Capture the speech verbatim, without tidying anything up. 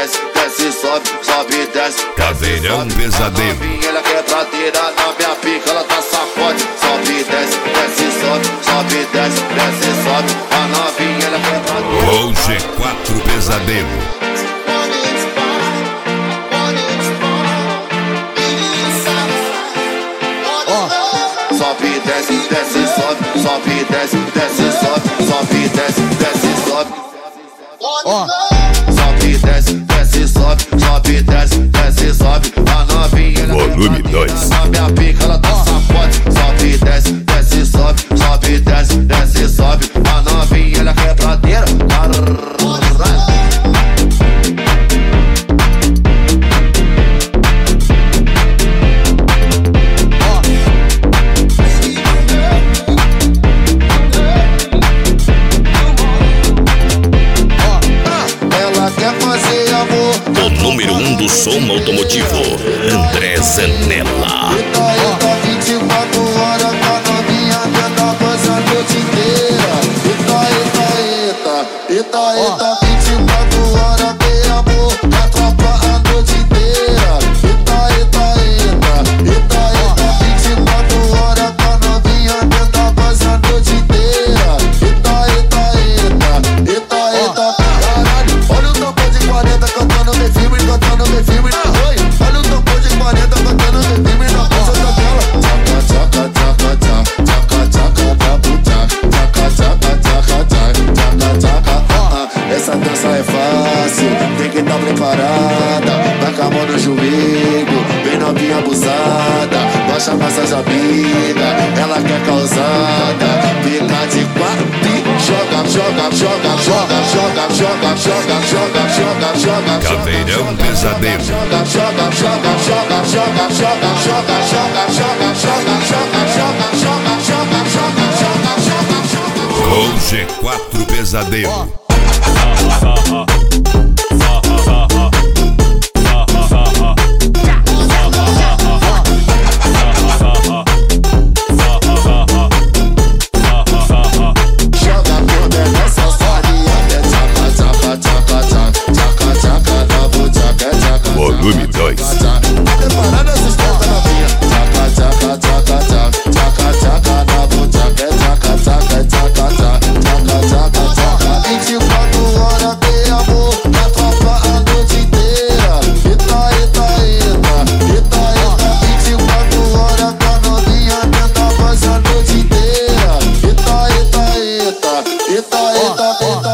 desce, desce, sobe, sobe e desce. Caveirão Pesadelo. Ela quer pra tirar na minha pica, ela tá sacode. Sobe e desce, desce, sobe, sobe e desce, desce, sobe. A novinha ela quer pra tirar. O G quatro Pesadelo. Sobe, desce, desce, sobe, sobe, desce, desce, sobe, sobe, desce, desce, sobe. Ó, sobe, desce, desce, sobe, sobe, desce, desce, sobe. A novinha Volume dois. Na minha pica ela tá sacode. Sobe, desce, desce, sobe, sobe, desce, desce, sobe. A novinha ela quer pradeira. O número um do som automotivo, André Zanella. Eita, eita, vinte e quatro horas com a novinha dentro da coisa a noite inteira. Eita, eita, eita, eita, eita, vinte e quatro horas, meu amor, a tropa a noite inteira. Eita, eita, eita, eita, eita, vinte e quatro horas com a novinha dentro da coisa a noite inteira. Eita, eita, eita, eita, eita, caralho, olha o tambor de quarenta cantando meu filme, cantando meu filme na rua. Olha o tambor de quarenta cantando meu filme na ponta da tela. Tchaca, tchaca, tchaca, tchaca, tchaca, tabu, tchaca, tchaca, tchaca, tchaca, tchaca, tchaca. Essa dança é fácil, tem que estar preparada. Vai com a mão no joelho, bem novinha abusada. Baixa a massagem amiga, ela quer causada. Fica de quatro e joga, joga, joga, joga, joga, joga, joga, joga, joga, joga. Caveirão Pesadelo. Joga, joga, joga, joga, joga, joga, joga, joga, joga, joga, joga, joga, joga, joga, joga, joga, joga, joga. O G quatro Pesadelo. Volume dois. Eita, eita, eita.